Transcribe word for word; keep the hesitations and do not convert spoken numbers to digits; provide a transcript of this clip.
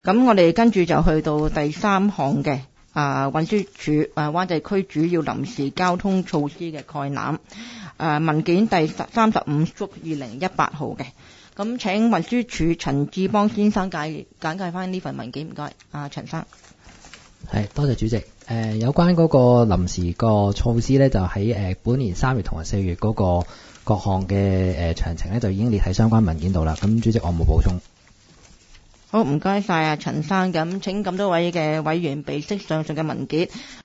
咁我哋跟住就去到第三項嘅啊，運輸署啊灣仔區主要臨時交通措施嘅概覽，啊文件第三十五幅二零一八號嘅。咁請運輸署陳志邦先生介簡介翻呢份文件，唔該，啊陳生。 係，多謝主席。誒、呃，有關嗰個臨時個措施咧，就喺誒、呃、本年三月同埋四月嗰個各項嘅誒詳情咧，就已經列喺相關文件度啦。咁主席，我冇補充。 好，唔該晒啊陳生。咁請咁多位嘅委員備悉上述嘅文件。